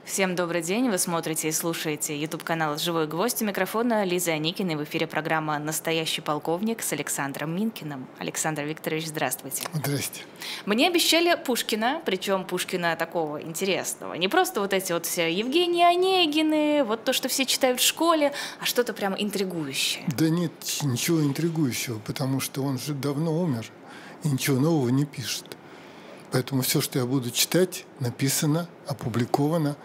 Всем добрый день. Вы смотрите и слушаете YouTube-канал «Живой гвоздь». У микрофона Лиза Аникина. И в эфире программа «Настоящий полковник» с Александром Минкиным. Александр Викторович, здравствуйте. Здрасте. Мне обещали Пушкина, причем Пушкина такого интересного. Не просто вот эти вот все Евгении Онегины, вот то, что все читают в школе, а что-то прямо интригующее. Да нет ничего интригующего, потому что он же давно умер и ничего нового не пишет. Поэтому все, что я буду читать, написано, опубликовано.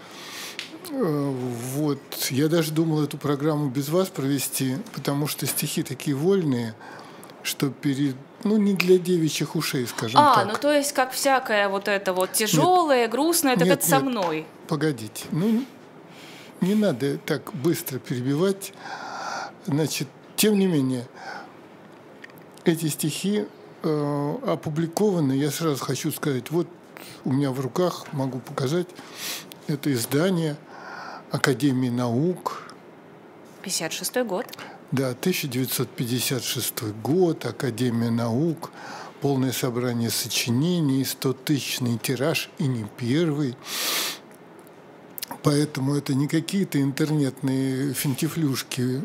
Вот. Я даже думал эту программу без вас провести, потому что стихи такие вольные, что не для девичьих ушей, скажем так. Ну то есть как всякое вот это вот тяжелое, грустное, так это со мной. Погодите, не надо так быстро перебивать. Значит, тем не менее, эти стихи опубликованы. Я сразу хочу сказать, вот у меня в руках, могу показать, это издание Академии наук. 56-й год. Да, 1956 год, Академия наук, полное собрание сочинений, 100-тысячный тираж и не первый. Поэтому это не какие-то интернетные финтифлюшки,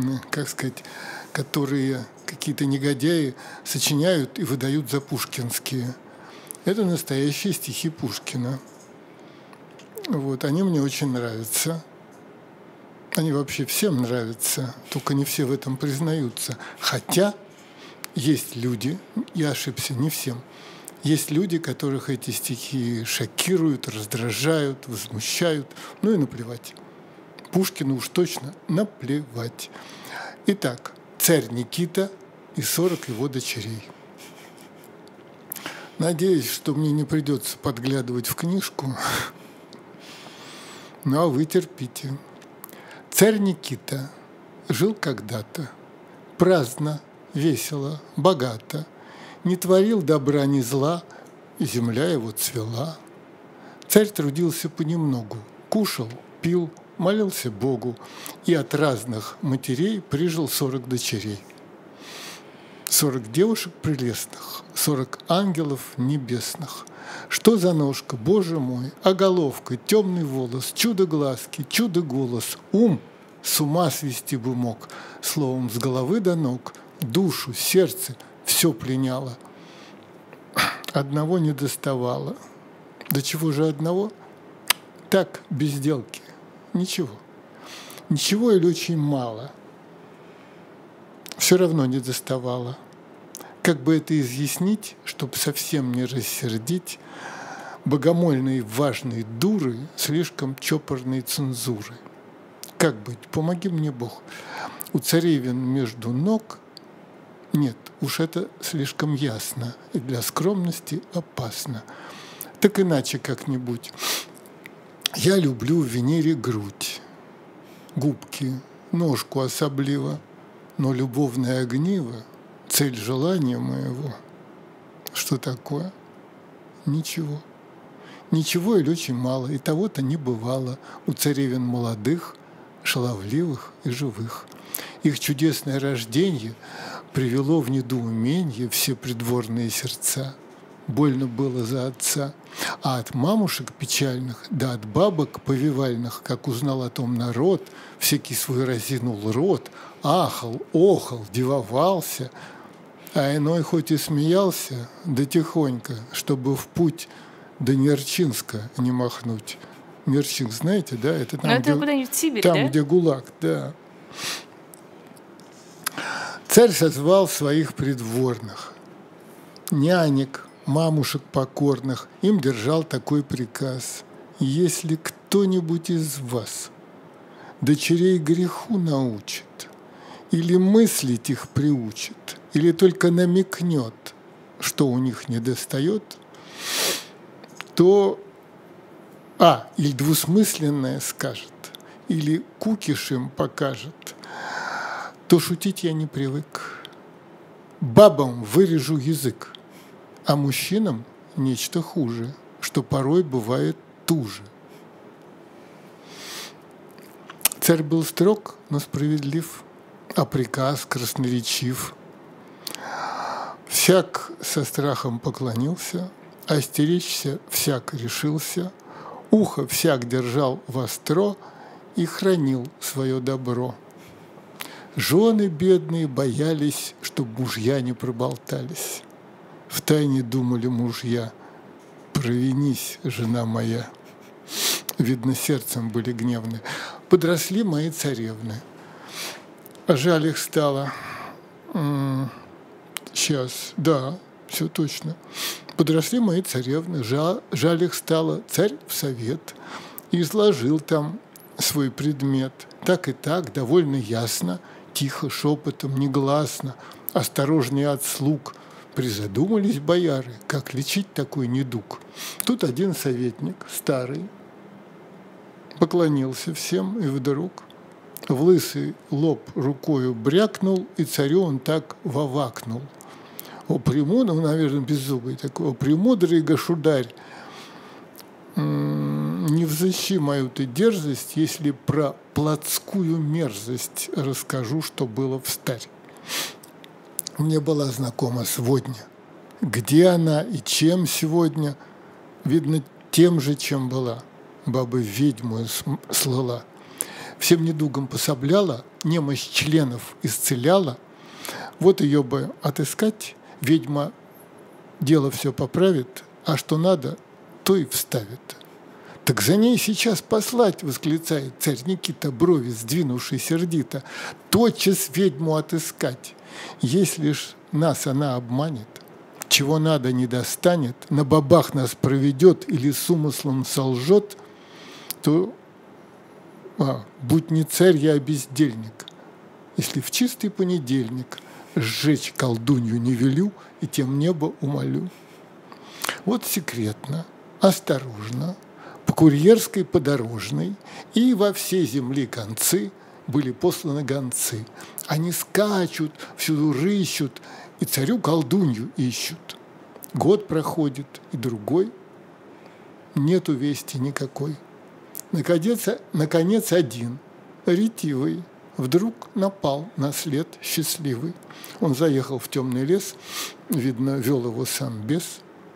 которые какие-то негодяи сочиняют и выдают за пушкинские. Это настоящие стихи Пушкина. Вот, они мне очень нравятся. Они вообще всем нравятся, только не все в этом признаются. Хотя есть люди, я ошибся, не всем, есть люди, которых эти стихи шокируют, раздражают, возмущают. И наплевать. Пушкину уж точно наплевать. Итак, царь Никита и 40 его дочерей. Надеюсь, что мне не придется подглядывать в книжку. А вы терпите. Царь Никита жил когда-то, праздно, весело, богато, не творил добра ни зла, и земля его цвела. Царь трудился понемногу, кушал, пил, молился Богу, и от разных матерей прижил 40 дочерей. 40 девушек прелестных, 40 ангелов небесных. Что за ножка, Боже мой, а головка, темный волос, чудо-глазки, чудо-голос, ум с ума свести бы мог. Словом, с головы до ног, душу, сердце все пленяло. Одного не доставало. До чего же одного? Так, без сделки. Ничего. Ничего или очень мало. Все равно не доставало. Как бы это изъяснить, чтобы совсем не рассердить богомольные важные дуры слишком чопорной цензуры? Как быть? Помоги мне, Бог. У царевен между ног нет, уж это слишком ясно и для скромности опасно. Так иначе как-нибудь. Я люблю в Венере грудь, губки, ножку особливо, но любовное огниво — цель желания моего. Что такое? Ничего. Ничего или очень мало, и того-то не бывало у царевен молодых, шаловливых и живых. Их чудесное рождение привело в недоумение все придворные сердца. Больно было за отца. А от мамушек печальных, да от бабок повивальных, как узнал о том народ, всякий свой разинул рот, ахал, охал, дивовался, а иной хоть и смеялся, да тихонько, чтобы в путь до Нерчинска не махнуть. Нерчинск, знаете, да? Это там, это куда-нибудь в Сибирь, там, да? где ГУЛАГ, да. Царь созвал своих придворных, нянек, мамушек покорных, им держал такой приказ: если кто-нибудь из вас дочерей греху научит, или мыслить их приучит, или только намекнет, что у них недостает, то или двусмысленное скажет, или кукиш им покажет, то шутить я не привык. Бабам вырежу язык, а мужчинам нечто хуже, что порой бывает туже. Царь был строг, но справедлив, а приказ красноречив. Всяк со страхом поклонился, а остеречься всяк решился. Ухо всяк держал востро и хранил свое добро. Жены бедные боялись, чтоб мужья не проболтались. Втайне думали мужья: провинись, жена моя. Видно, сердцем были гневны. Подросли мои царевны. А жаль их стало. Сейчас, да, все точно. Подросли мои царевны, жаль их стало. Царь в совет изложил там свой предмет. Так и так, довольно ясно, тихо, шепотом, негласно, осторожнее от слуг. Призадумались бояры, как лечить такой недуг. Тут один советник, старый, поклонился всем и вдруг в лысый лоб рукою брякнул, и царю он так вовакнул: «О, премудрый, наверное, беззубый такой, о, премудрый государь, не взыщи мою ты дерзость, если про плотскую мерзость расскажу, что было встарь. Мне была знакома сводня. Где она и чем сегодня? Видно, тем же, чем была. Баба ведьму слала. Всем недугам пособляла, немощь членов исцеляла. Вот ее бы отыскать, ведьма дело все поправит, а что надо, то и вставит. Так за ней сейчас послать, восклицает царь Никита, брови сдвинувший сердито. Тотчас ведьму отыскать. Если ж нас она обманет, чего надо не достанет, на бабах нас проведет или с умыслом солжет, то будь не царь, я бездельник. Если в чистый понедельник сжечь колдунью не велю и тем небо умолю. Вот секретно, осторожно, по курьерской подорожной и во все земли концы были посланы гонцы. Они скачут, всюду рыщут и царю колдунью ищут. Год проходит и другой, нету вести никакой. Наконец один, ретивый, вдруг напал на след счастливый. Он заехал в темный лес, видно, вел его сам бес.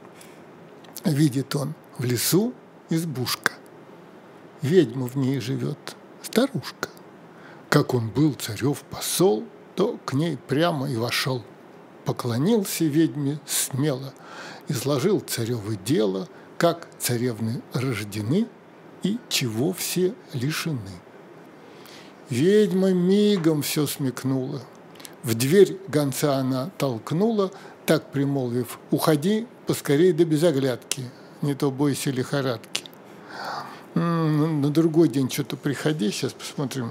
Видит он в лесу избушка. Ведьма в ней живет, старушка. Как он был царев посол, то к ней прямо и вошел. Поклонился ведьме смело, изложил царевы дело, как царевны рождены и чего все лишены. Ведьма мигом все смекнула. В дверь гонца она толкнула, так примолвив: «Уходи поскорей да без оглядки, не то бойся лихорадки». На другой день что-то приходи, сейчас посмотрим.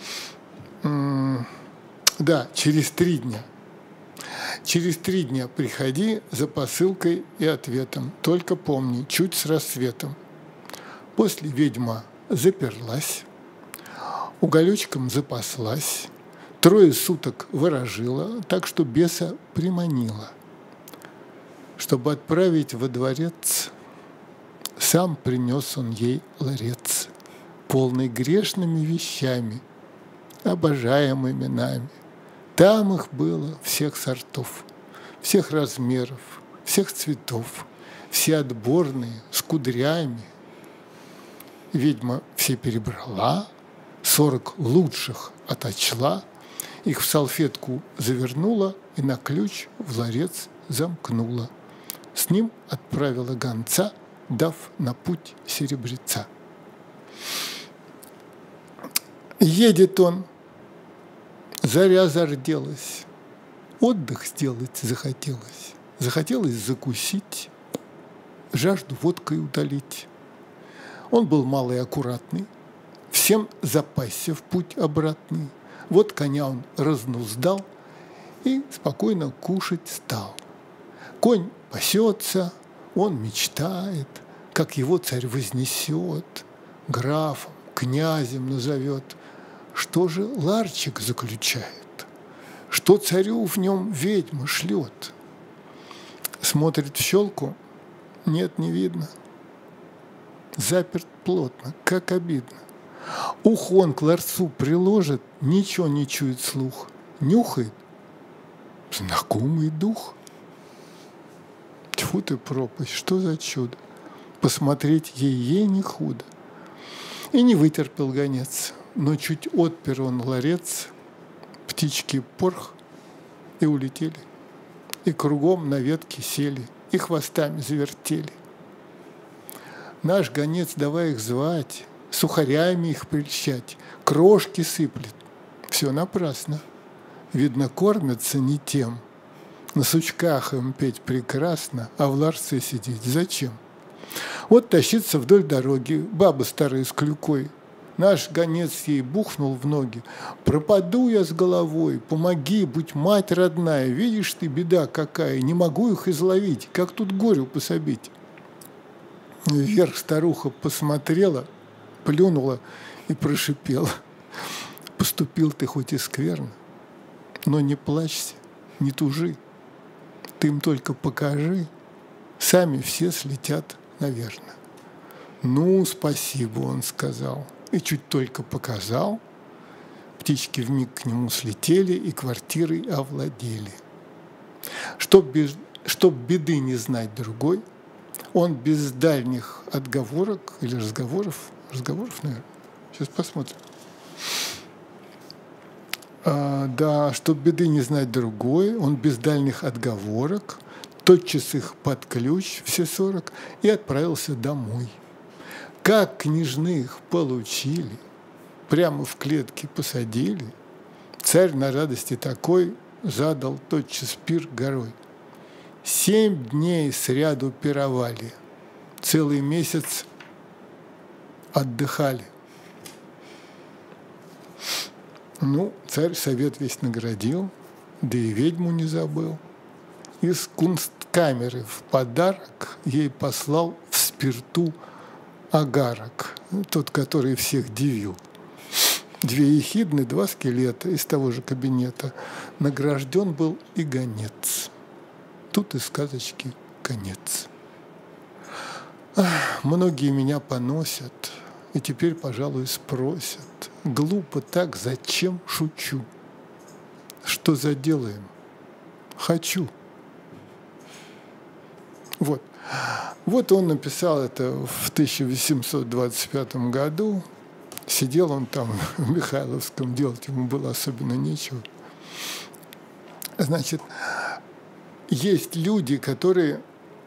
Да, через 3 дня. Через 3 дня приходи за посылкой и ответом. Только помни, чуть с рассветом. После ведьма заперлась, уголечком запаслась, 3 суток ворожила, так что беса приманила. Чтобы отправить во дворец, сам принес он ей ларец, полный грешными вещами, обожаемыми нами. Там их было всех сортов, всех размеров, всех цветов, все отборные, с кудрями. Ведьма все перебрала, 40 лучших оточла, их в салфетку завернула и на ключ в ларец замкнула. С ним отправила гонца, дав на путь серебреца. Едет он, заря зарделась, отдых сделать захотелось. Захотелось закусить, жажду водкой утолить. Он был малый аккуратный, всем запасся в путь обратный. Вот коня он разнуздал и спокойно кушать стал. Конь пасется, он мечтает, как его царь вознесет, графом, князем назовет. Что же ларчик заключает? Что царю в нем ведьма шлет? Смотрит в щелку, нет, не видно. Заперт плотно, как обидно. Ухо он к ларцу приложит, ничего не чует слух. Нюхает знакомый дух. Тьфу ты пропасть, что за чудо! посмотреть ей не худо. И не вытерпел гонец, но чуть отпер он ларец, птички порх и улетели, и кругом на ветке сели, и хвостами завертели. Наш гонец, давай их звать, сухарями их прельщать, крошки сыплет. Все напрасно. Видно, кормятся не тем. На сучках им петь прекрасно, а в ларце сидеть зачем? Вот тащится вдоль дороги баба старая с клюкой. Наш гонец ей бухнул в ноги. «Пропаду я с головой, помоги, будь мать родная, видишь ты, беда какая, не могу их изловить, как тут горю пособить». Вверх старуха посмотрела, плюнула и прошипела: «Поступил ты хоть и скверно, но не плачься, не тужи, ты им только покажи, сами все слетят, наверное». «Ну, спасибо», — он сказал, и чуть только показал, птички вмиг к нему слетели и квартирой овладели. Чтоб беды не знать другой, он без дальних отговорок или разговоров, наверное, сейчас посмотрим. Да, чтоб беды не знать другой, он без дальних отговорок тотчас их под ключ, все 40, и отправился домой. Как княжны их получили, прямо в клетке посадили, царь на радости такой задал тотчас пир горой. 7 дней сряду пировали, целый месяц отдыхали. Ну, царь совет весь наградил, да и ведьму не забыл. Из кунсткамеры в подарок ей послал в спирту агарок, тот, который всех дивил. 2 ехидны, 2 скелета из того же кабинета. Награжден был и гонец. Тут и сказочки конец. Многие меня поносят, и теперь, пожалуй, спросят: глупо так, зачем шучу? Что заделаем? Хочу. Вот он написал это в 1825 году. Сидел он там в Михайловском, делать ему было особенно нечего. Значит, есть люди, которые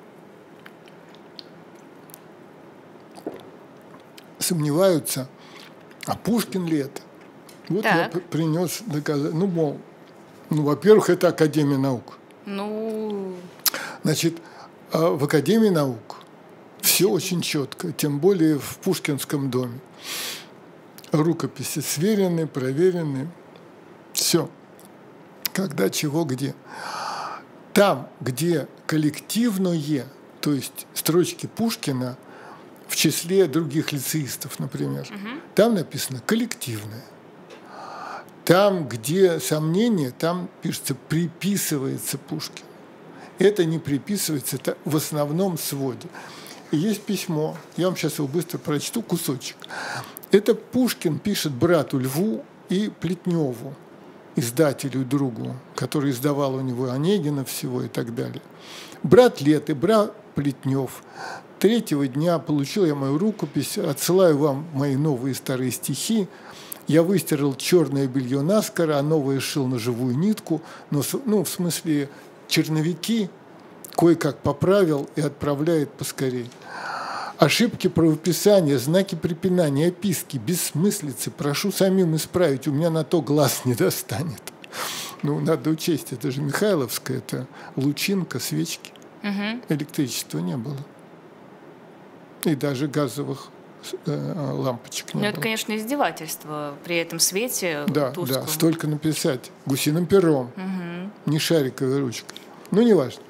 сомневаются, а Пушкин ли это? Вот так. Я принес доказать. Во-первых, это Академия наук. Значит, в Академии наук все очень четко, тем более в Пушкинском доме. Рукописи сверены, проверены. Все. Когда, чего, где. Там, где коллективное, то есть строчки Пушкина в числе других лицеистов, например, там написано коллективное. Там, где сомнение, там пишется «приписывается Пушкину». Это не приписывается, это в основном своде. И есть письмо, я вам сейчас его быстро прочту, кусочек. Это Пушкин пишет брату Льву и Плетневу, издателю другу, который издавал у него Онегина всего и так далее. «Брат Лет и брат Плетнев, 3-го дня получил я мою рукопись, отсылаю вам мои новые старые стихи. Я выстирал черное белье наскоро, а новое шил на живую нитку, в смысле черновики кое-как поправил и отправляет поскорей. Ошибки правописания, знаки препинания, описки, бессмыслицы прошу самим исправить, у меня на то глаз не достанет». Надо учесть, это же Михайловская, это лучинка, свечки. Электричества не было. И даже газовых лампочек не было. Это, конечно, издевательство при этом свете тусклом. Да, столько написать гусиным пером, не шариковой ручкой. Неважно.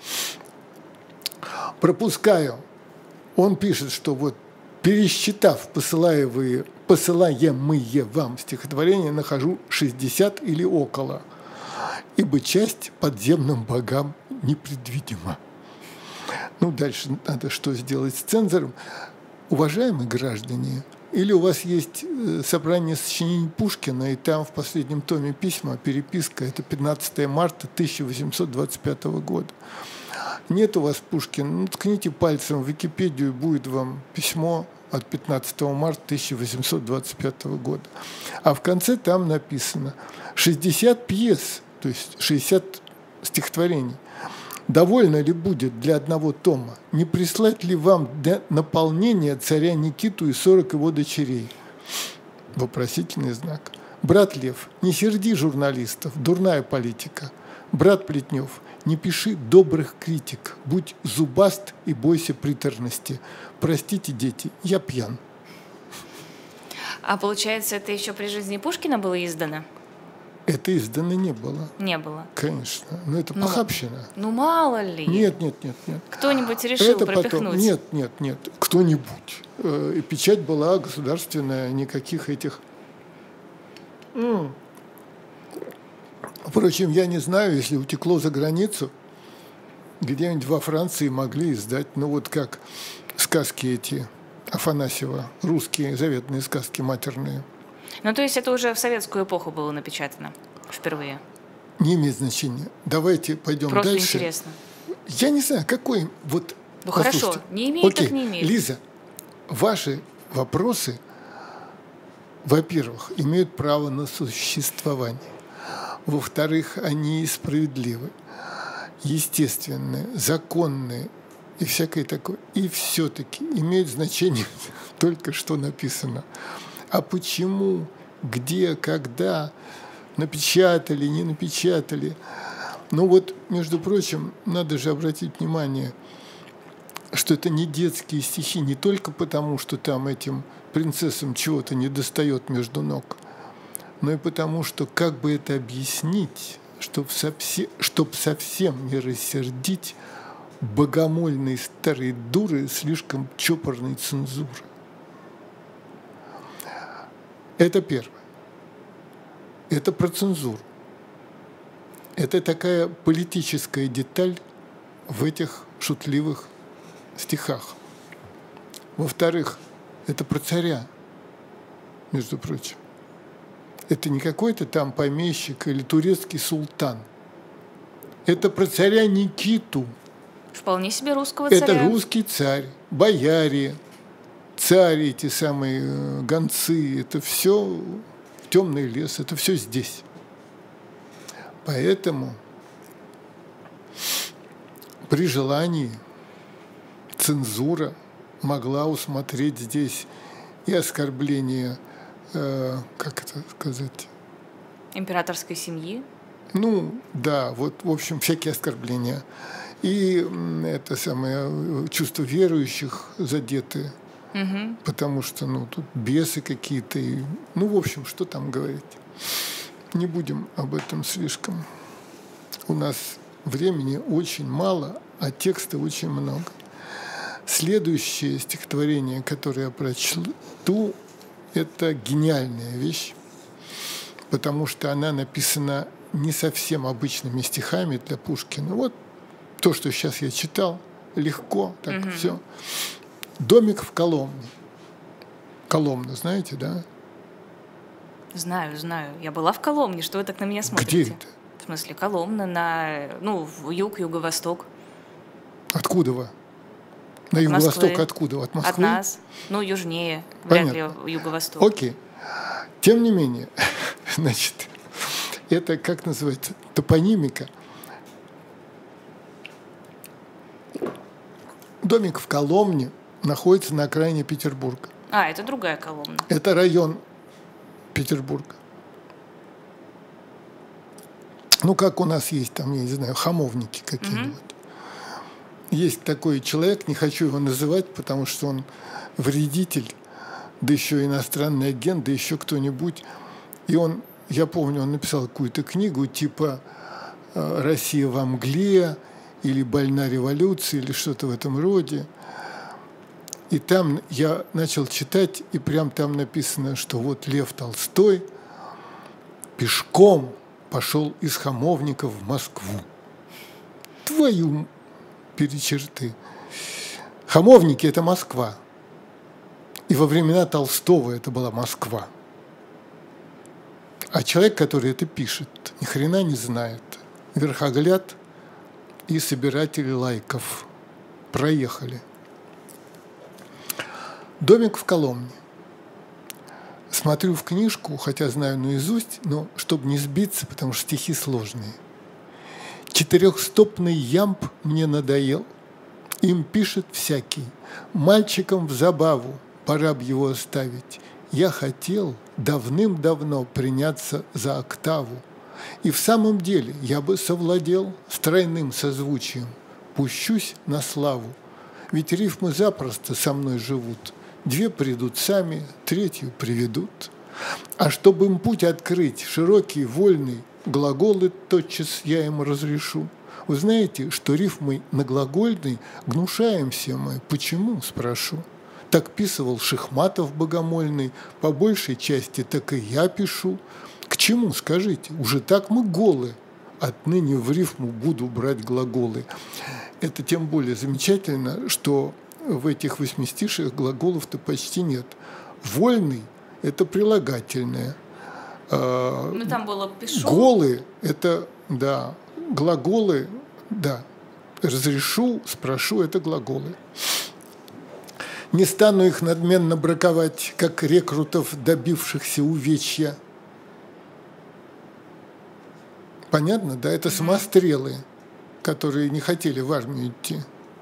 Пропускаю. Он пишет, что пересчитав посылаемые вам стихотворения, нахожу 60 или около, ибо часть подземным богам непредвидима. Дальше надо что сделать с цензором. Уважаемые граждане, или у вас есть собрание сочинений Пушкина, и там в последнем томе письма, переписка, это 15 марта 1825 года. Нет у вас Пушкина, ну, ткните пальцем в Википедию, будет вам письмо от 15 марта 1825 года. А в конце там написано 60 пьес, то есть 60 стихотворений. Довольно ли будет для одного тома? Не прислать ли вам для наполнения царя Никиту и 40 его дочерей? Вопросительный знак. Брат Лев, не серди журналистов, дурная политика. Брат Плетнев, не пиши добрых критик, будь зубаст и бойся приторности. Простите, дети, я пьян. А получается, это еще при жизни Пушкина было издано? Это издано не было. Не было. Конечно. Но это похабщина. Ну, мало ли. Нет. Кто-нибудь решил это пропихнуть? Потом... Нет. Кто-нибудь. И печать была государственная, никаких этих... Впрочем, я не знаю, если утекло за границу, где-нибудь во Франции могли издать, ну вот как сказки эти Афанасьева, русские заветные сказки матерные. Ну, то есть это уже в советскую эпоху было напечатано впервые? Не имеет значения. Давайте пойдем Просто дальше. Интересно. Я не знаю, какой... Вот, ну, хорошо, не имеет, окей. Так не имеет. Лиза, ваши вопросы, во-первых, имеют право на существование. Во-вторых, они справедливы, естественные, законные и всякое такое. И все-таки имеют значение только что написано. А почему, где, когда, напечатали, не напечатали. Ну вот, между прочим, надо же обратить внимание, что это не детские стихи, не только потому, что там этим принцессам чего-то недостает между ног, но и потому, что, как бы это объяснить, чтоб совсем не рассердить богомольные старые дуры слишком чопорной цензуры. Это первое. Это про цензуру. Это такая политическая деталь в этих шутливых стихах. Во-вторых, это про царя, между прочим. Это не какой-то там помещик или турецкий султан. Это про царя Никиту. Вполне себе русского царя. Это русский царь, бояре, цари, эти самые гонцы. Это все темный лес, это все здесь. Поэтому при желании цензура могла усмотреть здесь и оскорбление, как это сказать? Императорской семьи? Ну, да, вот, в общем, всякие оскорбления. И это самое чувство верующих задеты, потому что, ну, тут бесы какие-то. И, ну, в общем, что там говорить? Не будем об этом слишком. У нас времени очень мало, а текста очень много. Следующее стихотворение, которое я прочту, это гениальная вещь, потому что она написана не совсем обычными стихами для Пушкина. Вот то, что сейчас я читал, легко, так все. «Домик в Коломне». Коломна, знаете, да? Знаю. Я была в Коломне. Что вы так на меня смотрите? Где это? В смысле, Коломна, в юг-юго-восток. Откуда вы? На юго-восток откуда? От Москвы? От нас. Ну, южнее. Понятно. Вряд ли юго-восток. Окей. Тем не менее, значит, это, как называется, топонимика. Домик в Коломне находится на окраине Петербурга. А, это другая Коломна. Это район Петербурга. Ну, как у нас есть там, я не знаю, хамовники какие-нибудь. Есть такой человек, не хочу его называть, потому что он вредитель, да еще иностранный агент, да еще кто-нибудь. И он, я помню, он написал какую-то книгу типа «Россия во мгле» или «Больна революция» или что-то в этом роде. И там я начал читать, и прям там написано, что вот Лев Толстой пешком пошел из Хамовников в Москву. Твою перечерты. Хамовники – это Москва. И во времена Толстого это была Москва. А человек, который это пишет, ни хрена не знает. Верхогляд и собиратели лайков. Проехали. Домик в Коломне. Смотрю в книжку, хотя знаю наизусть, но чтобы не сбиться, потому что стихи сложные. Четырехстопный ямб мне надоел, им пишет всякий. Мальчикам в забаву, пора б его оставить. Я хотел давным-давно приняться за октаву. И в самом деле я бы совладел с тройным созвучием. Пущусь на славу, ведь рифмы запросто со мной живут. Две придут сами, третью приведут. А чтобы им путь открыть, широкий, вольный, глаголы тотчас я им разрешу. Вы знаете, что рифмой на глагольный гнушаемся мы. Почему, спрошу? Так писывал Шихматов богомольный, по большей части так и я пишу. К чему, скажите? Уже так мы голы. Отныне в рифму буду брать глаголы. Это тем более замечательно, что в этих восьмистишиях глаголов-то почти нет. Вольный – это прилагательное. Ну, там было «пишу». Голы – это, да, глаголы, да. Разрешу, спрошу – это глаголы. Не стану их надменно браковать, как рекрутов, добившихся увечья. Понятно, да? Это самострелы, которые не хотели в армию идти.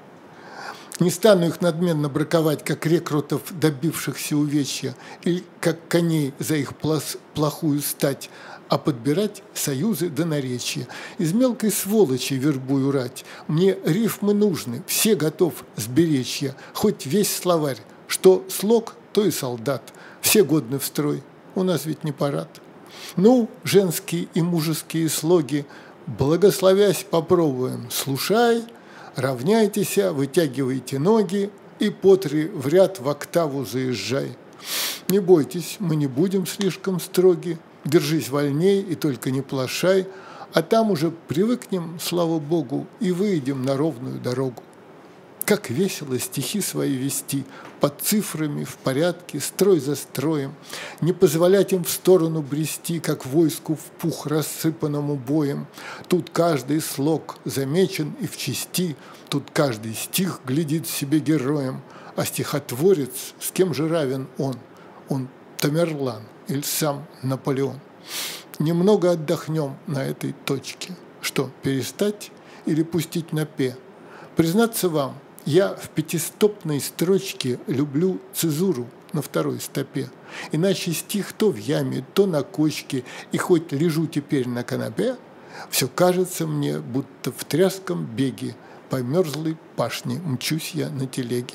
Не стану их надменно браковать, как рекрутов, добившихся увечья, или как коней за их плохую стать, а подбирать союзы да наречия. Из мелкой сволочи вербую рать. Мне рифмы нужны, все готов сберечь я, хоть весь словарь, что слог, то и солдат. Все годны в строй, у нас ведь не парад. Ну, женские и мужеские слоги, благословясь, попробуем. Слушай, равняйтесь, вытягивайте ноги и по три в ряд в октаву заезжай. Не бойтесь, мы не будем слишком строги, держись вольней и только не плашай, а там уже привыкнем, слава Богу, и выйдем на ровную дорогу. Как весело стихи свои вести, под цифрами, в порядке, строй за строем, не позволять им в сторону брести, как войску в пух рассыпанному боем. Тут каждый слог замечен и в чести, тут каждый стих глядит себе героем, а стихотворец, с кем же равен он? Он Тамерлан или сам Наполеон. Немного отдохнем на этой точке. Что, перестать или пустить на пе? Признаться вам, я в пятистопной строчке люблю цезуру на второй стопе. Иначе стих то в яме, то на кочке, и хоть лежу теперь на канапе, все кажется мне, будто в тряском беге по мерзлой пашне мчусь я на телеге.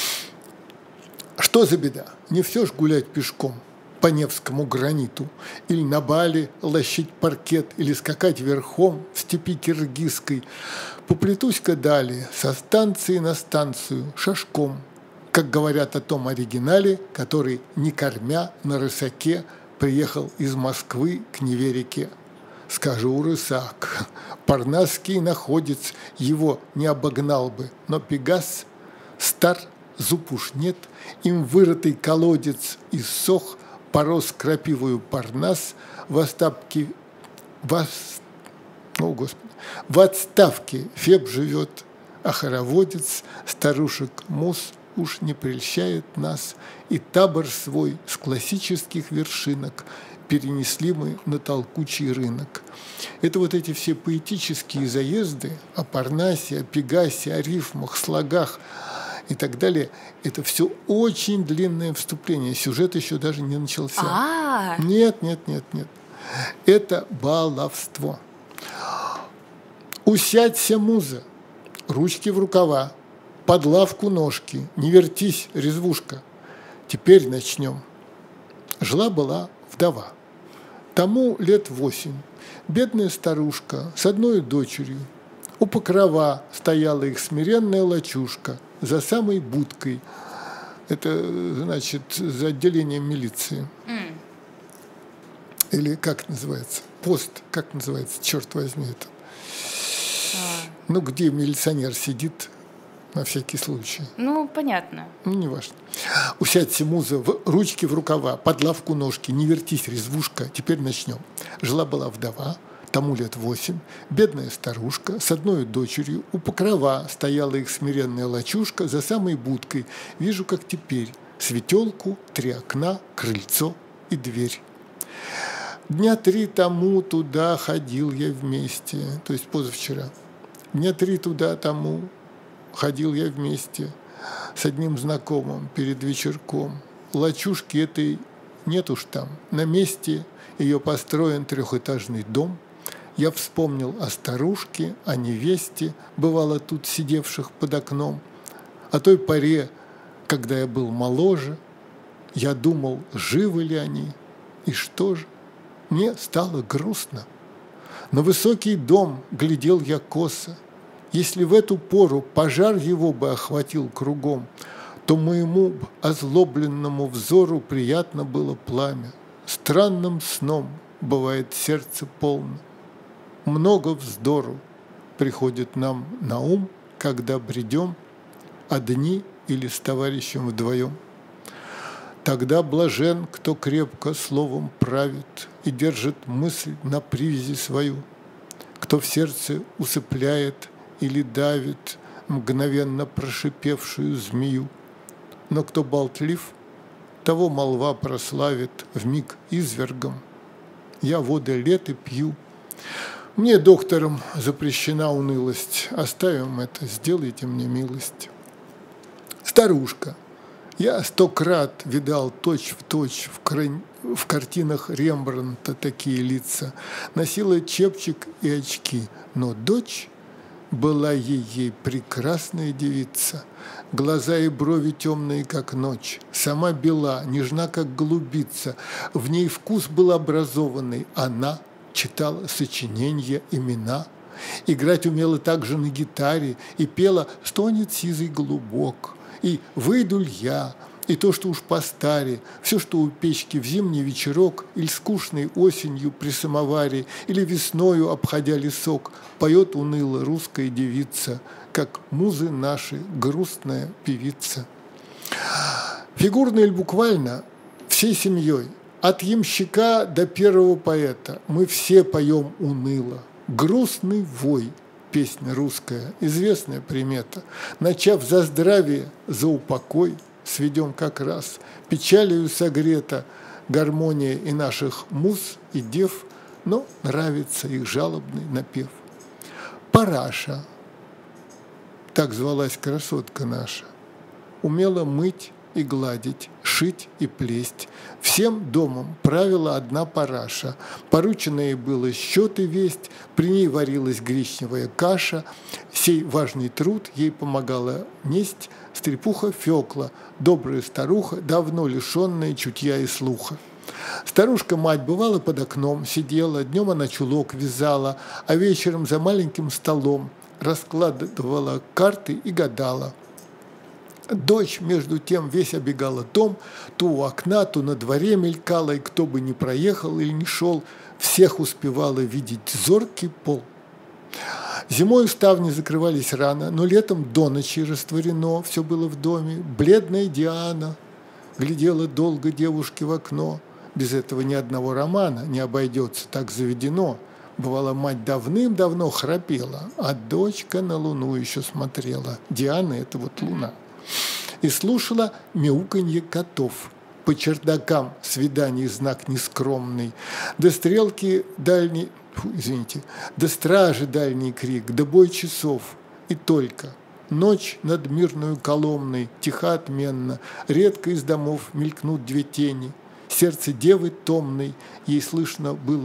Что за беда? Не все ж гулять пешком по Невскому граниту, или на Бали лощить паркет, или скакать верхом в степи киргизской. Поплетусь-ка далее со станции на станцию шашком, как говорят о том оригинале, который, не кормя на рысаке, приехал из Москвы к Неве-реке. Скажу, рысак, парнасский находец его не обогнал бы, но Пегас стар, зуб уж нет, им вырытый колодец иссох, порос крапивою Парнас, в отставке Феб живет, а хороводец старушек Мус уж не прельщает нас, и табор свой с классических вершинок перенесли мы на толкучий рынок. Это вот эти все поэтические заезды о Парнасе, о Пегасе, о рифмах, слогах и так далее, это все очень длинное вступление. Сюжет еще даже не начался. Нет. Это баловство. Усядься, муза, ручки в рукава, под лавку ножки, не вертись, резвушка. Теперь начнем. Жила-была вдова. Тому лет 8. Бедная старушка с одной дочерью. У покрова стояла их смиренная лачушка за самой будкой. Это, значит, за отделением милиции. Или как это называется? Пост, как называется? Черт возьми это. Ну, где милиционер сидит, на всякий случай. Ну, понятно. Ну, не важно. Усядься, муза, ручки в рукава, под лавку ножки, не вертись, резвушка. Теперь начнем. Жила-была вдова, тому лет 8, бедная старушка с одной дочерью, у покрова стояла их смиренная лачушка, за самой будкой вижу, как теперь, светелку, 3 окна, крыльцо и дверь. Дня 3 тому туда ходил я вместе, то есть позавчера. Дня 3 туда тому ходил я вместе с одним знакомым перед вечерком. Лачушки этой нет уж там, на месте ее построен 3-этажный дом. Я вспомнил о старушке, о невесте, бывало тут сидевших под окном, о той поре, когда я был моложе. Я думал, живы ли они, и что же? Мне стало грустно. На высокий дом глядел я косо. Если в эту пору пожар его бы охватил кругом, то моему озлобленному взору приятно было пламя. Странным сном бывает сердце полно. Много вздору приходит нам на ум, когда бредем одни или с товарищем вдвоем. Тогда блажен, кто крепко словом правит и держит мысль на привязи свою, кто в сердце усыпляет или давит мгновенно прошипевшую змею. Но кто болтлив, того молва прославит вмиг извергом. Я воды лет и пью. Мне доктором запрещена унылость. Оставим это, сделайте мне милость. Старушка. Я 100 крат видал точь-в-точь в картинах Рембрандта такие лица. Носила чепчик и очки, но дочь была ей прекрасная девица. Глаза и брови темные, как ночь. Сама бела, нежна, как голубица. В ней вкус был образованный. Она читала сочинения, имена. Играть умела также на гитаре и пела «Стонет сизый голубок», и «Выйду ль я», и то, что уж постаре, все, что у печки в зимний вечерок, или скучной осенью при самоваре, или весною, обходя лесок, поет уныло русская девица, как музы наши, грустная певица. Фигурно или буквально, всей семьей, от ямщика до первого поэта, мы все поем уныло. Грустный вой. Песня русская, известная примета. Начав за здравие, за упокой, сведем как раз. Печалью согрета гармония и наших муз, и дев, но нравится их жалобный напев. Параша, так звалась красотка наша, умела мыть и гладить, шить и плесть. Всем домом правила одна параша. Поручено ей было счеты весть, при ней варилась гречневая каша. Сей важный труд ей помогала несть стрепуха Фёкла, добрая старуха, давно лишенная чутья и слуха. Старушка-мать бывала под окном, сидела, днем она чулок вязала, а вечером за маленьким столом раскладывала карты и гадала. Дочь, между тем, весь обегала дом, то у окна, то на дворе мелькала, и кто бы ни проехал или ни шел, всех успевала видеть зоркий пол. Зимой ставни закрывались рано, но летом до ночи растворено все было в доме. Бледная Диана глядела долго девушке в окно. Без этого ни одного романа не обойдется, так заведено. Бывало, мать давным-давно храпела, а дочка на луну еще смотрела. Диана – это вот луна. И слушала мяуканье котов. По чердакам свиданий знак нескромный. До стрелки дальний, до стражи дальний крик, до бой часов. И только ночь над мирную Коломной тиха отменно, редко из домов мелькнут 2 тени. Сердце девы томной, ей слышать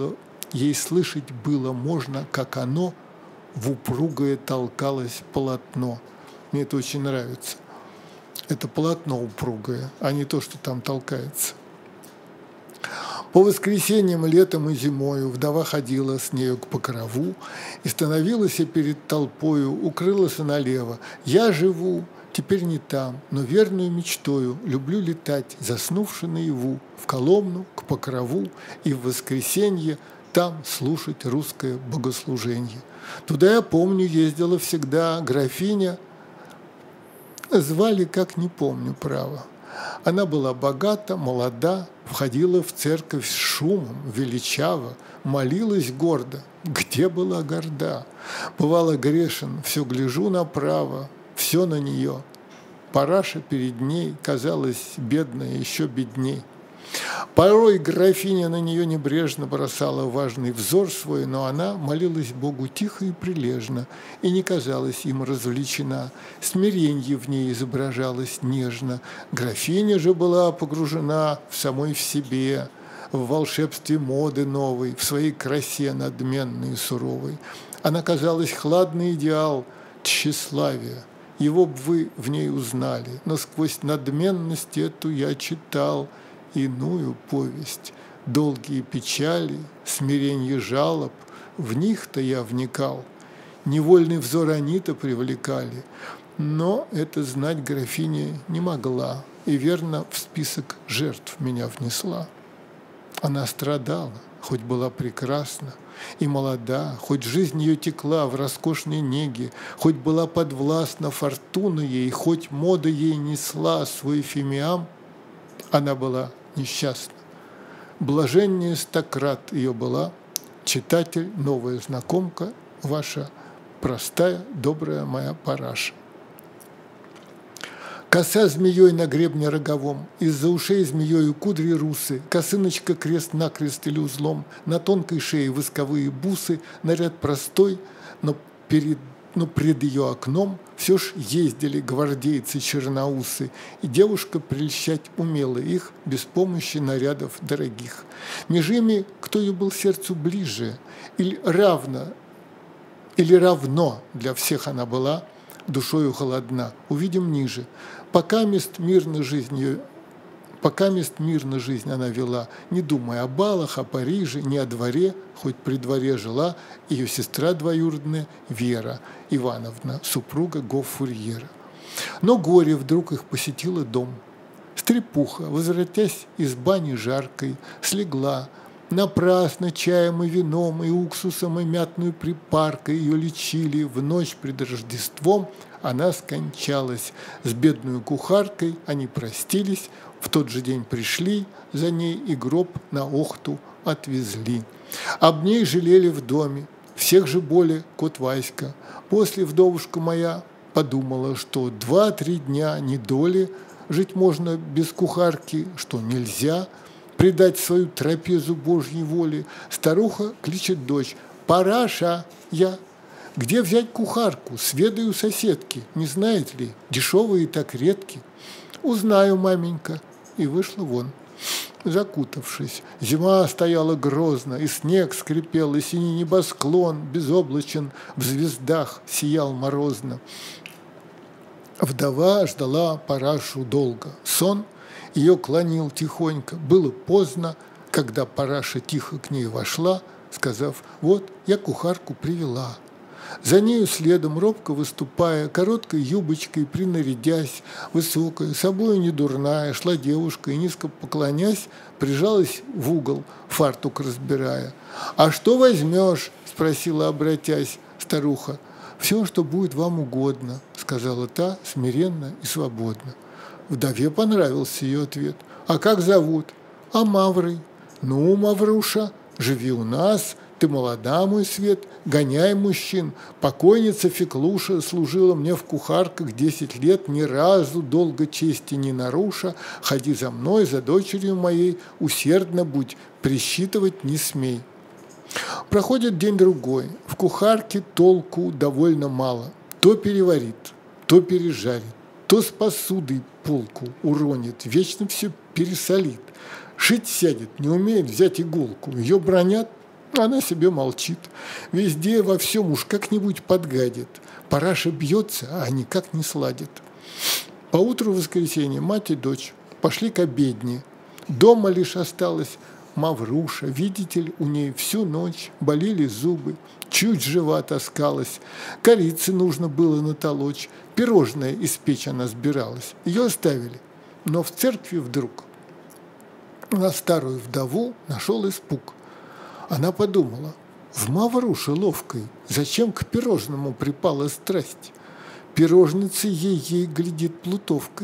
было можно, как оно в упругое толкалось полотно. Мне это очень нравится. Это полотно упругое, а не то, что там толкается. По воскресеньям, летом и зимою вдова ходила с нею к покрову и становилась перед толпою, укрылась налево. Я живу, теперь не там, но верную мечтою люблю летать, заснувши наяву, в Коломну, к покрову и в воскресенье там слушать русское богослуженье. Туда, я помню, ездила всегда графиня. Звали, как не помню, право. Она была богата, молода, входила в церковь с шумом, величаво, молилась гордо, где была горда. Бывало грешен, все гляжу направо, все на нее. Параша перед ней казалась бедная, еще бедней. Порой графиня на нее небрежно бросала важный взор свой, но она молилась Богу тихо и прилежно, и не казалась им развлечена. Смиренье в ней изображалось нежно. Графиня же была погружена в самой в себе, в волшебстве моды новой, в своей красе надменной и суровой. Она казалась хладный идеал тщеславия. Его б вы в ней узнали, но сквозь надменность эту я читал иную повесть, долгие печали, смиренье жалоб, в них-то я вникал. Невольный взор они-то привлекали, но это знать графиня не могла, и верно в список жертв меня внесла. Она страдала, хоть была прекрасна и молода, хоть жизнь ее текла в роскошной неге, хоть была подвластна фортуна ей, хоть мода ей несла свой фимиам, она была несчастна. Блаженнее стократ ее была, читатель, новая знакомка ваша, простая, добрая моя Параша. Коса змеей на гребне роговом, из-за ушей змеёю кудри русы, косыночка крест-накрест или узлом, на тонкой шее восковые бусы, наряд простой, но пред ее окном все ж ездили гвардейцы черноусы, и девушка прельщать умела их без помощи нарядов дорогих. Меж ими, кто ее был сердцу ближе, или равно для всех она была, душою холодна, увидим ниже. Пока мест мирно жизнь она вела, не думая о балах, о Париже, не о дворе, хоть при дворе жила ее сестра двоюродная Вера Ивановна, супруга гоффурьера. Но горе вдруг их посетило дом. Стрепуха, возвратясь из бани жаркой, слегла. Напрасно чаем и вином, и уксусом, и мятную припаркой ее лечили. В ночь пред Рождеством она скончалась. С бедную кухаркой они простились, в тот же день пришли за ней и гроб на Охту отвезли. Об ней жалели в доме, всех же более кот Васька. После вдовушка моя подумала, что 2-3 дня недоли жить можно без кухарки, что нельзя предать свою трапезу Божьей воле. Старуха кличет дочь: «Параша, где взять кухарку? Сведаю соседки, не знает ли, дешевые так редки». «Узнаю, маменька», и вышла вон, закутавшись. Зима стояла грозно, и снег скрипел, и синий небосклон безоблачен в звездах сиял морозно. Вдова ждала Парашу долго. Сон ее клонил тихонько. Было поздно, когда Параша тихо к ней вошла, сказав: «Вот, я кухарку привела». За нею следом, робко выступая, короткой юбочкой принарядясь, высокая, собою недурная, шла девушка и, низко поклонясь, прижалась в угол, фартук разбирая. «А что возьмешь?» – спросила, обратясь, старуха. «Все, что будет вам угодно», – сказала та смиренно и свободно. Вдове понравился ее ответ. «А как зовут?» «А Маврой». «Ну, Мавруша, живи у нас, ты молода, мой свет, гоняй мужчин. Покойница Феклуша служила мне в кухарках 10 лет, ни разу долго чести не наруша. Ходи за мной, за дочерью моей, усердно будь, присчитывать не смей». Проходит день-другой, в кухарке толку довольно мало. То переварит, то пережарит, то с посудой полку уронит, вечно все пересолит. Шить сядет, не умеет взять иголку, ее бранят, она себе молчит. Везде, во всем уж как-нибудь подгадит. Параша бьется, а никак не сладит. Поутру воскресенья мать и дочь пошли к обедне. Дома лишь осталась Мавруша. Видите ли, у ней всю ночь болели зубы, чуть жива таскалась. Корицы нужно было натолочь, пирожное испечь она сбиралась. Ее оставили, но в церкви вдруг на старую вдову нашел испуг. Она подумала: в Мавруше ловкой зачем к пирожному припала страсть? Пирожница ей глядит плутовкой.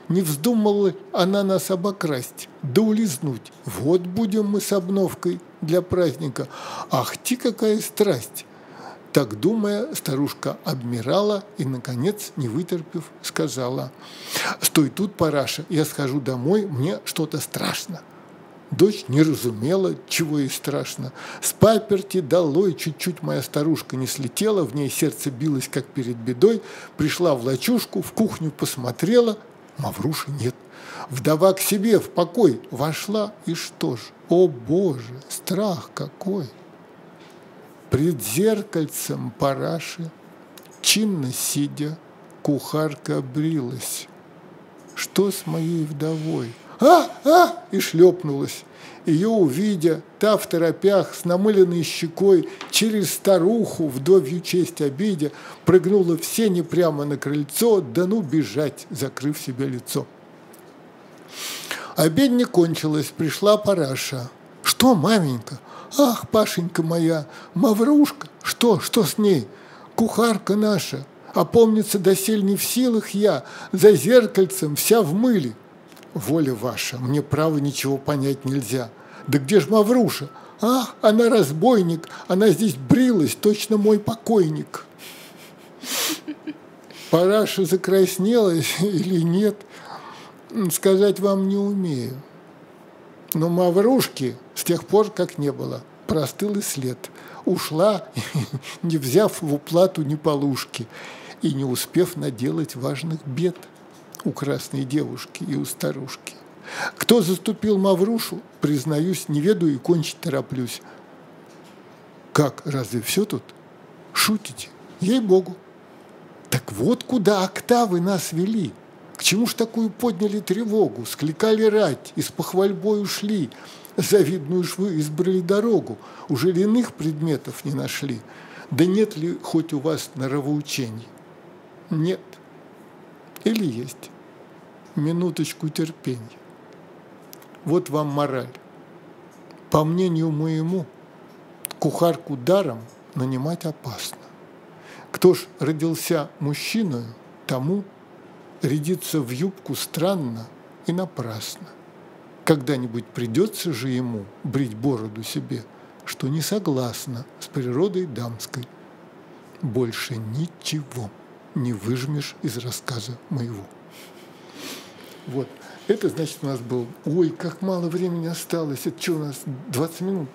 Не вздумала она нас обокрасть, да улизнуть. Вот будем мы с обновкой для праздника. Ах ти, какая страсть! Так думая, старушка обмирала и, наконец, не вытерпев, сказала: «Стой тут, параша, я схожу домой, мне что-то страшно». Дочь не разумела, чего ей страшно. С паперти долой чуть-чуть моя старушка не слетела, в ней сердце билось, как перед бедой. Пришла в лачушку, в кухню посмотрела, Мавруши нет. Вдова к себе в покой вошла, и что ж, о Боже, страх какой! Пред зеркальцем параши, чинно сидя, кухарка брилась. Что с моей вдовой? И шлепнулась. Ее увидя, та в торопях с намыленной щекой через старуху, вдовью честь обидя, прыгнула в сени прямо на крыльцо, да ну бежать, закрыв себе лицо. Обедня кончилась, пришла параша. «Что, маменька? Ах, Пашенька моя, Маврушка, что с ней? Кухарка наша, опомниться досель не в силах я, за зеркальцем вся в мыле». «Воля ваша, мне право ничего понять нельзя. Да где ж Мавруша? Ах, она разбойник, она здесь брилась, точно мой покойник». Параша закраснелась или нет, сказать вам не умею. Но Маврушки с тех пор, как не было, простыл и след. Ушла, не взяв в уплату ни полушки и не успев наделать важных бед у красной девушки и у старушки. Кто заступил Маврушу, признаюсь, не ведаю и кончить тороплюсь. Как, разве все тут? Шутите? Ей-богу. Так вот куда октавы нас вели. К чему ж такую подняли тревогу, скликали рать и с похвальбой ушли? Завидную ж вы избрали дорогу, уже ли иных предметов не нашли? Да нет ли хоть у вас норовоучений? Нет. Или есть? Минуточку терпения. Вот вам мораль. По мнению моему, кухарку даром нанимать опасно. Кто ж родился мужчиною, тому рядиться в юбку странно и напрасно. Когда-нибудь придется же ему брить бороду себе, что не согласно с природой дамской. Больше ничего не выжмешь из рассказа моего. Вот. Это значит, у нас был... Ой, как мало времени осталось. Это что у нас? 20 минут.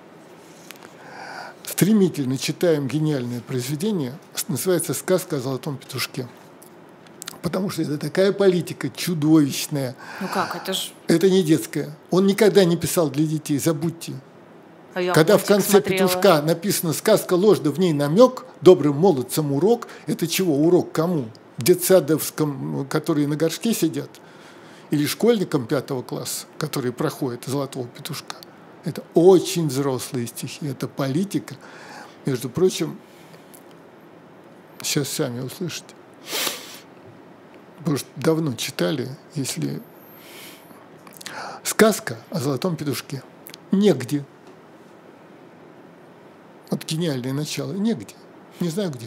Стремительно читаем гениальное произведение. Называется «Сказка о золотом петушке». Потому что это такая политика чудовищная. Ну как, это ж... Это не детская. Он никогда не писал для детей, забудьте. Когда в конце смотрела. «Петушка» написано «Сказка ложна, в ней намек, добрым молодцам урок», это чего? Урок кому? Детсадовском, которые на горшке сидят? Или школьникам 5 класса, которые проходят «Золотого петушка». Это очень взрослые стихи, это политика. Между прочим, сейчас сами услышите. Потому что давно читали, если... Сказка о золотом петушке. Негде. Вот гениальное начало. Негде. Не знаю где.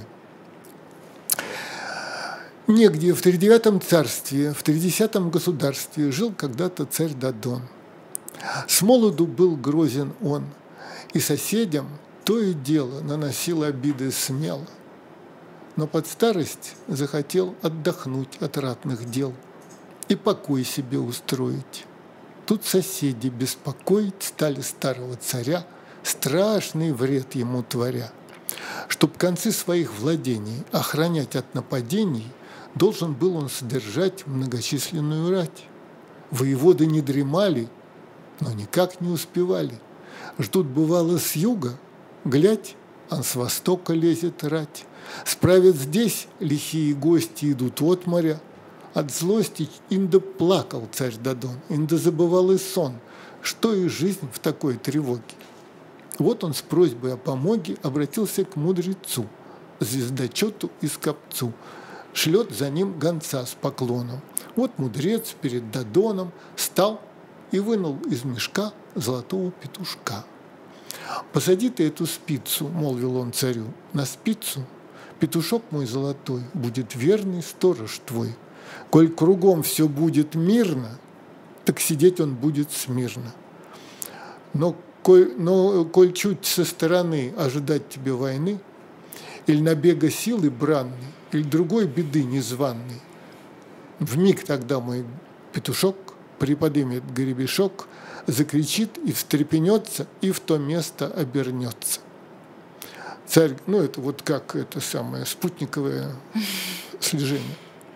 Негде в 39-м царстве, в 30-м государстве жил когда-то царь Дадон. С молоду был грозен он, и соседям то и дело наносил обиды смело. Но под старость захотел отдохнуть от ратных дел и покой себе устроить. Тут соседи беспокоить стали старого царя, страшный вред ему творя. Чтоб концы своих владений охранять от нападений, должен был он содержать многочисленную рать. Воеводы не дремали, но никак не успевали. Ждут, бывало, с юга, глядь, а с востока лезет рать. Справят здесь лихие гости идут от моря. От злости инда плакал царь Дадон, инда забывал и сон, что и жизнь в такой тревоге. Вот он с просьбой о помоге обратился к мудрецу, звездочету и скопцу. Шлет за ним гонца с поклоном. Вот мудрец перед Дадоном стал и вынул из мешка золотого петушка. «Посади ты эту спицу, — молвил он царю, — на спицу. Петушок мой золотой будет верный сторож твой. Коль кругом все будет мирно, так сидеть он будет смирно. Но коль чуть со стороны ожидать тебе войны, или набега силы бранной, или другой беды незваной, вмиг тогда мой петушок приподнимет гребешок, закричит и встрепенется, и в то место обернется. Царь, это вот как это самое спутниковое слежение.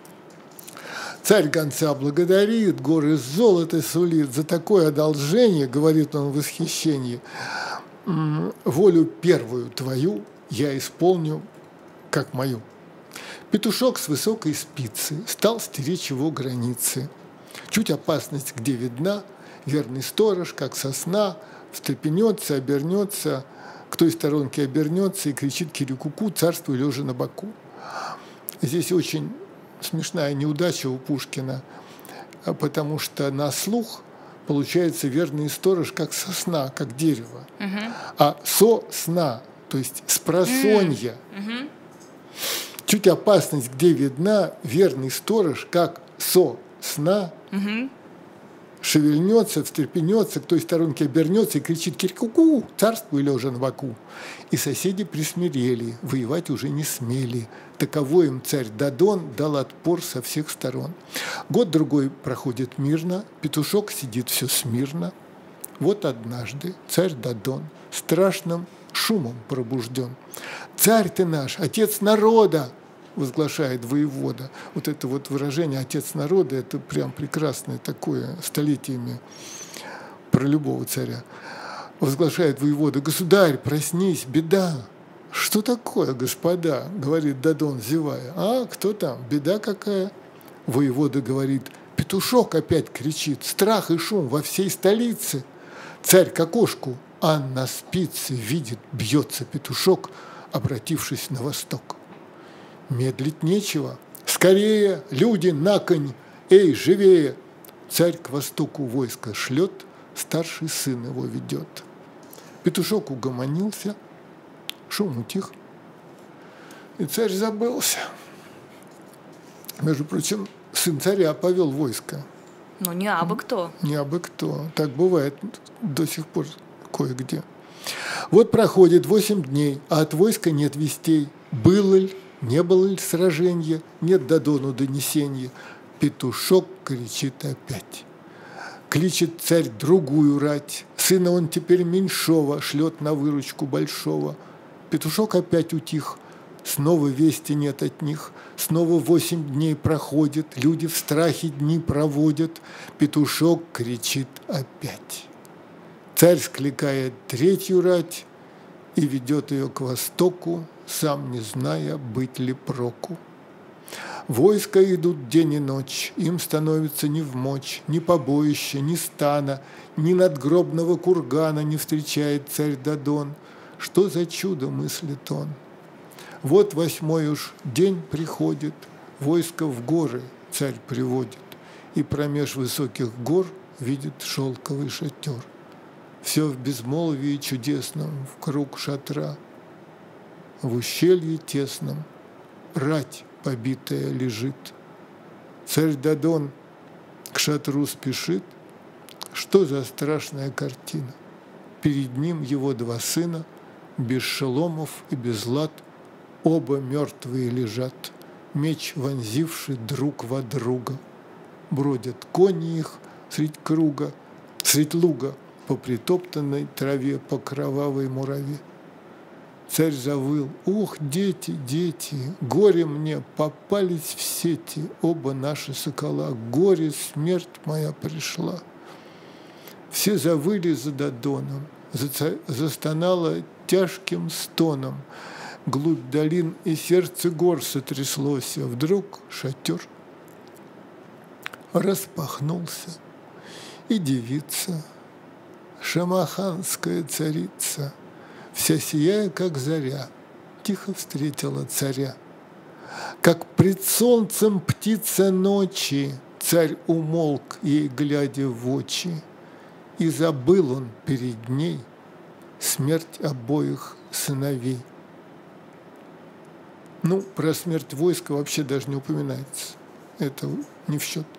Царь гонца благодарит, горы золота сулит. За такое одолжение, говорит он в восхищении, волю первую твою я исполню, как мою. Петушок с высокой спицы стал стеречь его границы. Чуть опасность где видна, верный сторож, как сосна, встрепенется, обернется, к той сторонке обернется и кричит кирикуку, царствуй лежа на боку. Здесь очень смешная неудача у Пушкина, потому что на слух получается верный сторож как сосна, как дерево, а сосна, то есть спросонья. Чуть опасность где видна, верный сторож как сосна, шевельнется, встрепенется, к той сторонке обернется и кричит кирикуку, царствуй лежа на боку. И соседи присмирели, воевать уже не смели. Таковой им царь Дадон дал отпор со всех сторон. Год-другой проходит мирно, петушок сидит все смирно. Вот однажды царь Дадон страшным шумом пробужден. «Царь ты наш, отец народа!» возглашает воевода. Вот это вот выражение «отец народа» – это прям прекрасное такое, столетиями про любого царя. Возглашает воевода: «Государь, проснись, беда!» «Что такое, господа?» – говорит Дадон, зевая. «А, кто там? Беда какая?» Воевода говорит: «Петушок опять кричит, страх и шум во всей столице!» Царь к окошку, а на спице видит, бьется петушок, обратившись на восток. Медлить нечего. Скорее, люди, на конь! Эй, живее! Царь к востоку войско шлет, старший сын его ведет. Петушок угомонился, шум утих, и царь забылся. Между прочим, сын царя повел войско. Ну, не абы кто. Не абы кто. Так бывает до сих пор кое-где. Вот проходит 8 дней, а от войска нет вестей. Было ли, не было ли сраженья, нет Дадону донесенья. Петушок кричит опять. Кличет царь другую рать. Сына он теперь меньшого шлет на выручку большого. Петушок опять утих. Снова вести нет от них. Снова 8 дней проходит. Люди в страхе дни проводят. Петушок кричит опять. Царь скликает третью рать и ведет ее к востоку, сам не зная, быть ли проку. Войска идут день и ночь, им становится невмочь, ни побоища, ни стана, ни надгробного кургана не встречает царь Дадон. Что за чудо, мыслит он? Вот 8-й уж день приходит, войско в горы царь приводит, и промеж высоких гор видит шелковый шатер. Все в безмолвии чудесном, в круг шатра. В ущелье тесном рать побитая лежит. Царь Дадон к шатру спешит. Что за страшная картина? Перед ним его 2 сына, без шеломов и без лад, оба мертвые лежат, меч вонзивший друг во друга. Бродят кони их средь круга, средь луга, по притоптанной траве, по кровавой мураве. Царь завыл: «Ох, дети, дети, горе мне, попались в сети оба наши сокола, горе, смерть моя пришла». Все завыли за Дадоном, застонало тяжким стоном, глубь долин и сердце гор сотряслось, а вдруг шатер распахнулся, и девица, шамаханская царица, вся сияя, как заря, тихо встретила царя. Как пред солнцем птица ночи, царь умолк ей, глядя в очи, и забыл он перед ней смерть обоих сыновей. Про смерть войска вообще даже не упоминается. это не в счет.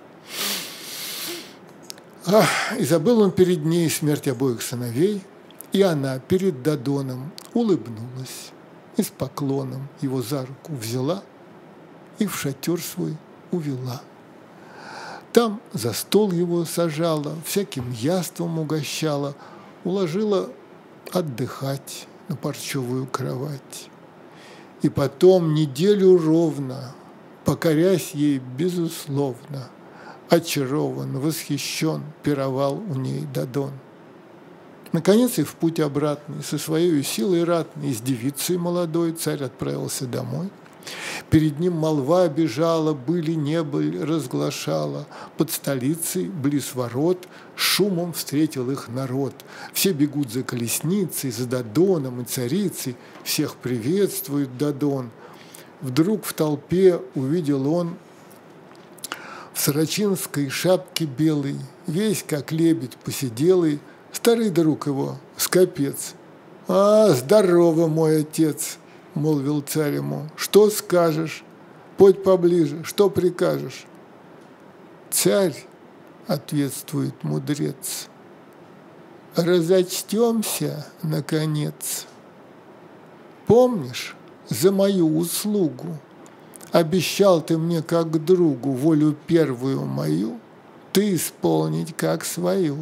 И забыл он перед ней смерть обоих сыновей, и она перед Дадоном улыбнулась и с поклоном его за руку взяла и в шатер свой увела. Там за стол его сажала, всяким яством угощала, уложила отдыхать на парчевую кровать. И потом неделю ровно, покорясь ей безусловно, очарован, восхищен, пировал у ней Дадон. Наконец и в путь обратный, со своей силой ратной, с девицей молодой царь отправился домой. Перед ним молва бежала, были не были, разглашала. Под столицей, близ ворот, шумом встретил их народ. Все бегут за колесницей, за Дадоном и царицей, всех приветствует Дадон. Вдруг в толпе увидел он в сорочинской шапке белой, весь как лебедь посиделый, старый друг его, скопец. Здорово, мой отец! — молвил царь ему. — Что скажешь? Подь поближе, что прикажешь? Царь, — ответствует мудрец, — разочтемся, наконец. Помнишь, за мою услугу обещал ты мне как другу волю первую мою ты исполнить как свою.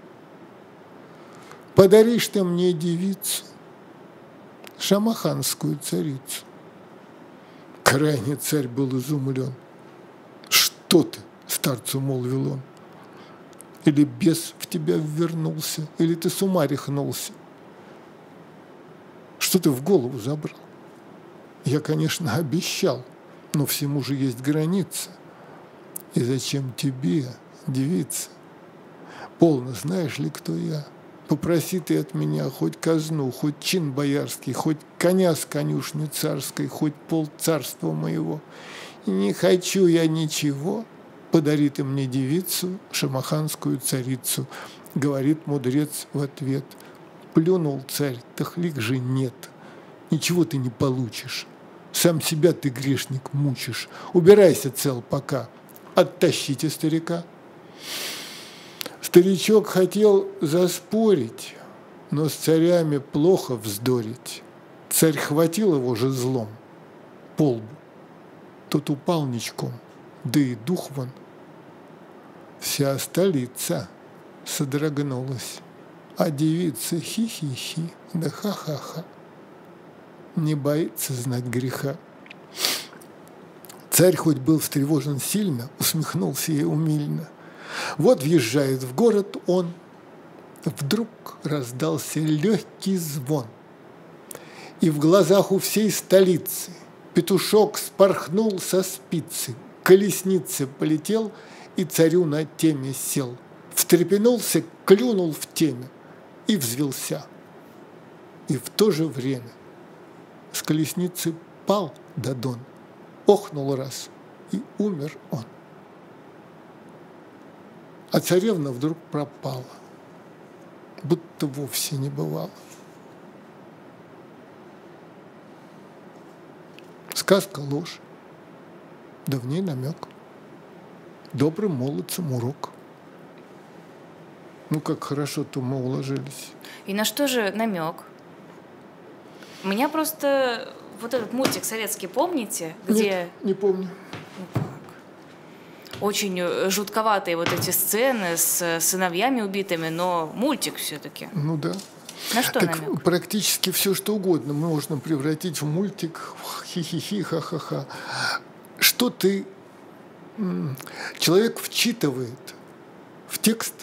Подаришь ты мне девицу, шамаханскую царицу. Крайне царь был изумлен. Что ты, старцу молвил он, или бес в тебя ввернулся, или ты с ума рехнулся? Что ты в голову забрал? Я, конечно, обещал, но всему же есть граница. И зачем тебе, девица? Полно знаешь ли, кто я? Попроси ты от меня хоть казну, хоть чин боярский, хоть коня с конюшни царской, хоть полцарства моего. И не хочу я ничего, подари ты мне девицу, шамаханскую царицу, говорит мудрец в ответ. Плюнул царь, тахлик же нет, ничего ты не получишь. Сам себя ты, грешник, мучишь. Убирайся цел пока, оттащите старика. Старичок хотел заспорить, но с царями плохо вздорить. Царь хватил его же злом по лбу. Тот упал ничком, да и дух вон. Вся столица содрогнулась, а девица хи-хи-хи, да ха-ха-ха. Не боится знать греха. Царь хоть был встревожен сильно, усмехнулся ей умильно. Вот въезжает в город он, вдруг раздался легкий звон. И в глазах у всей столицы петушок спорхнул со спицы, к колеснице полетел и царю на теме сел. Встрепенулся, клюнул в теме и взвился. И в то же время с колесницы пал Дадон, охнул раз, и умер он. А царевна вдруг пропала, будто вовсе не бывало. Сказка ложь, да в ней намек. Добрым молодцам урок. Ну, как хорошо-то мы уложились. И на что же намек? У меня просто вот этот мультик советский, помните? Где... Нет, не помню. Ну как? Очень жутковатые вот эти сцены с сыновьями убитыми, но мультик все-таки. Ну да. На что так намек? Практически все, что угодно можно превратить в мультик, хи-хи-хи, ха-ха-ха. Что ты... Человек вчитывает в текст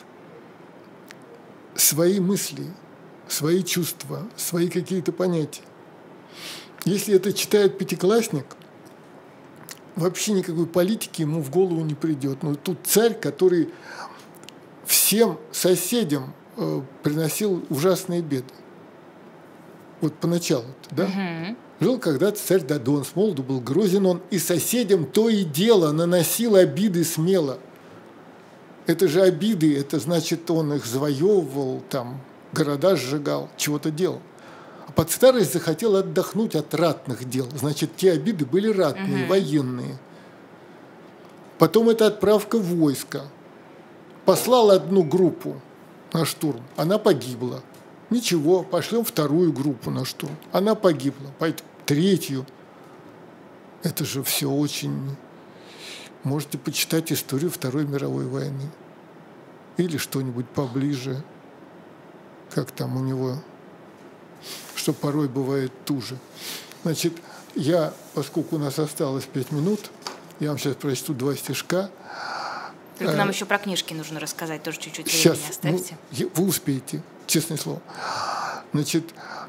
свои мысли, свои чувства, свои какие-то понятия. Если это читает пятиклассник, вообще никакой политики ему в голову не придет. Но тут царь, который всем соседям приносил ужасные беды. Вот поначалу-то, да? Угу. Жил когда-то царь Дадон, с молоду был грозен он, и соседям то и дело наносил обиды смело. Это же обиды, это значит, он их завоевывал, там, города сжигал, чего-то делал. А под старость захотел отдохнуть от ратных дел. Значит, те обиды были ратные, военные. Потом это отправка войска. Послал одну группу на штурм, она погибла. Ничего, пошлем вторую группу на штурм, она погибла. Третью. Это же все очень... Можете почитать историю Второй мировой войны. Или что-нибудь поближе, как там у него, что порой бывает туже. Значит, поскольку у нас осталось 5 минут, я вам сейчас прочту 2 стишка. Только нам еще про книжки нужно рассказать, тоже чуть-чуть Сейчас, времени оставьте. Вы успеете, честное слово. Значит,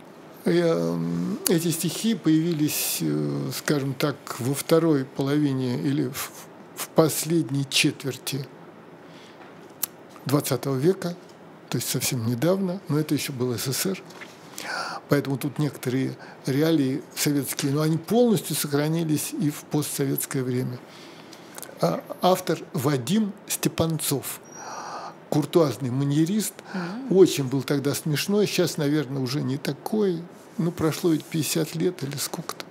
эти стихи появились, скажем так, во второй половине или в последней четверти XX века, то есть совсем недавно, но это еще был СССР. Поэтому тут некоторые реалии советские, но они полностью сохранились и в постсоветское время. Автор Вадим Степанцов, куртуазный маньерист, очень был тогда смешной, сейчас, наверное, уже не такой, прошло ведь 50 лет или сколько-то.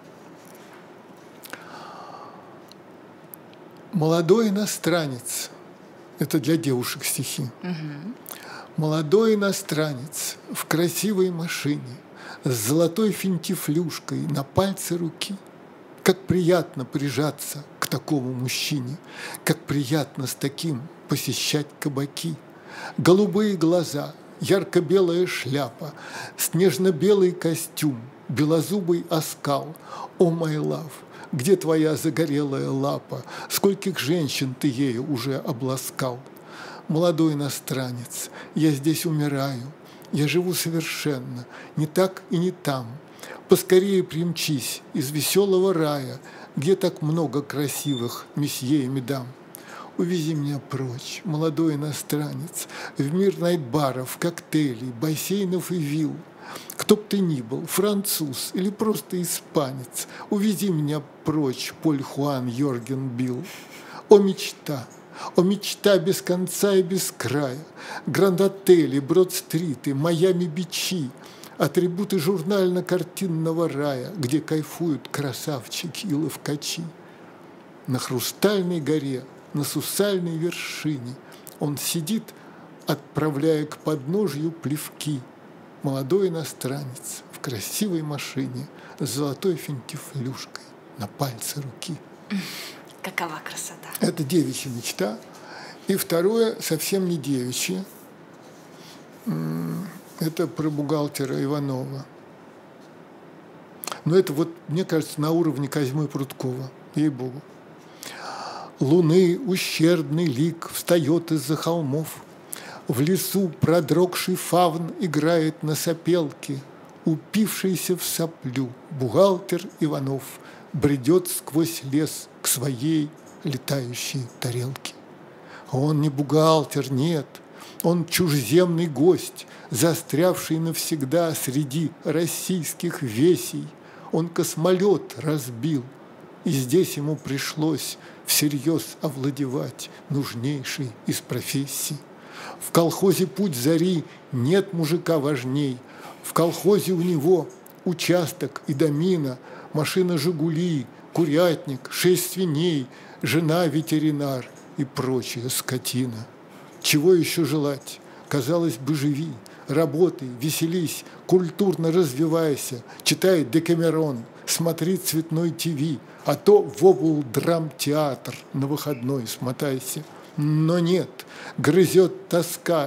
Молодой иностранец, это для девушек стихи. Молодой иностранец в красивой машине с золотой финтифлюшкой на пальце руки. Как приятно прижаться к такому мужчине, как приятно с таким посещать кабаки. Голубые глаза, ярко-белая шляпа, снежно-белый костюм, белозубый оскал. О, май лав, где твоя загорелая лапа? Скольких женщин ты ею уже обласкал? Молодой иностранец, я здесь умираю, я живу совершенно, не так и не там. Поскорее примчись из веселого рая, где так много красивых месье и медам. Увези меня прочь, молодой иностранец, в мир найт-баров, коктейлей, бассейнов и вилл. Кто б ты ни был, француз или просто испанец, увези меня прочь, Поль Хуан Йорген Билл. О, мечта! О, мечта без конца и без края, Гранд-отели, Брод-стриты, Майами-бичи, атрибуты журнально-картинного рая, где кайфуют красавчики и ловкачи. На Хрустальной горе, на Сусальной вершине он сидит, отправляя к подножью плевки. Молодой иностранец в красивой машине с золотой финтифлюшкой на пальце руки. Какова красота. Это девичья мечта. И второе, совсем не девичье. Это про бухгалтера Иванова. Но это вот, мне кажется, на уровне Козьмы Прудкова, ей-богу. Луны ущербный лик встает из-за холмов. В лесу продрогший фавн играет на сопелке. Упившийся в соплю бухгалтер Иванов бредет сквозь лес к своей летающей тарелке. Он не бухгалтер, нет, он чужеземный гость, застрявший навсегда среди российских весей. Он космолет разбил, и здесь ему пришлось всерьез овладевать нужнейшей из профессий. В колхозе «Путь зари» нет мужика важней. В колхозе у него участок и домина, машина «Жигули», курятник, 6 свиней, жена ветеринар и прочая скотина. Чего еще желать? Казалось бы, живи, работай, веселись, культурно развивайся, читай Декамерон, смотри цветной ТВ, а то в облдрамтеатр на выходной смотайся. Но нет, грызет тоска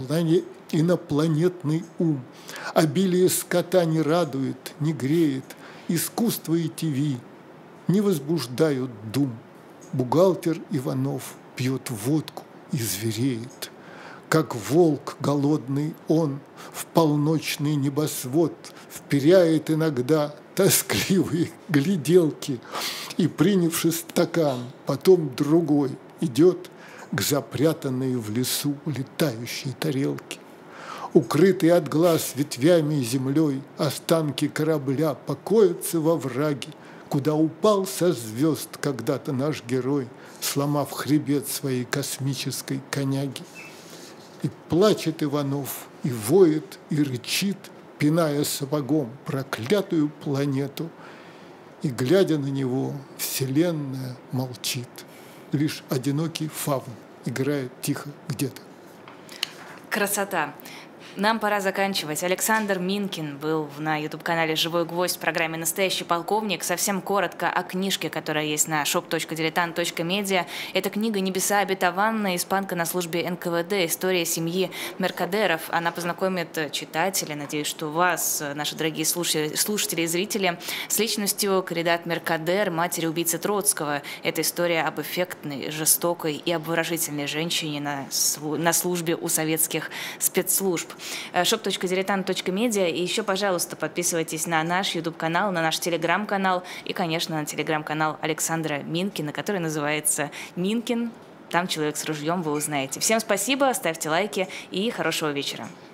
инопланетный ум. Обилие скота не радует, не греет, искусство и ТВ не возбуждают дум. Бухгалтер Иванов пьет водку и звереет. Как волк голодный он в полночный небосвод вперяет иногда тоскливые гляделки и, принявши стакан, потом другой идет к запрятанной в лесу летающей тарелке. Укрытые от глаз ветвями и землей останки корабля покоятся во враге, куда упал со звезд когда-то наш герой, сломав хребет своей космической коняги. И плачет Иванов, и воет, и рычит, пиная сапогом проклятую планету, и, глядя на него, вселенная молчит. лишь одинокий фавн играет тихо где-то. Красота. Нам пора заканчивать. Александр Минкин был на YouTube-канале «Живой гвоздь» в программе «Настоящий полковник». Совсем коротко о книжке, которая есть на shop.diletant.media. Это книга «Небеса обетованные. Испанка на службе НКВД. История семьи Меркадеров». Она познакомит читателей, надеюсь, что вас, наши дорогие слушатели и зрители, с личностью Каридат Меркадер, матери убийцы Троцкого. Это история об эффектной, жестокой и обворожительной женщине на службе у советских спецслужб. shop.diletant.media. И еще, пожалуйста, подписывайтесь на наш YouTube-канал, на наш Telegram-канал и, конечно, на Telegram-канал Александра Минкина, который называется «Минкин». Там человек с ружьем, вы узнаете. Всем спасибо, ставьте лайки и хорошего вечера.